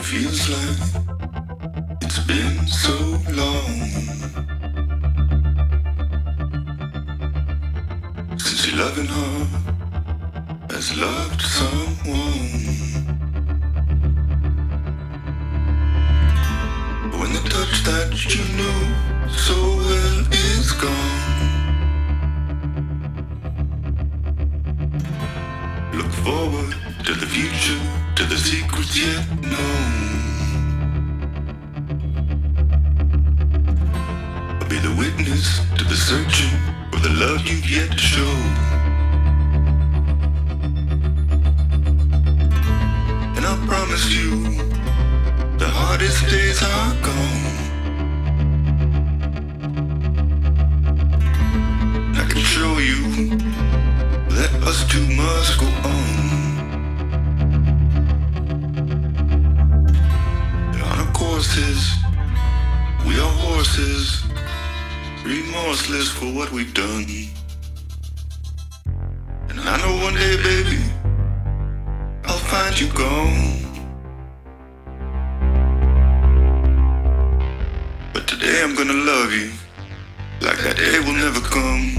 Feels like it's been so long since your loving heart has loved someone. When the touch that you knew so well is gone, look forward to the future, to the secrets yet known. I'll be the witness to the searching for the love you've yet to show. And I promise you, the hardest days are gone. I can show you that us two must go on. On our courses, we are horses, remorseless for what we've done. And I know one day, baby, I'll find you gone. But today I'm gonna love you like that day will never come.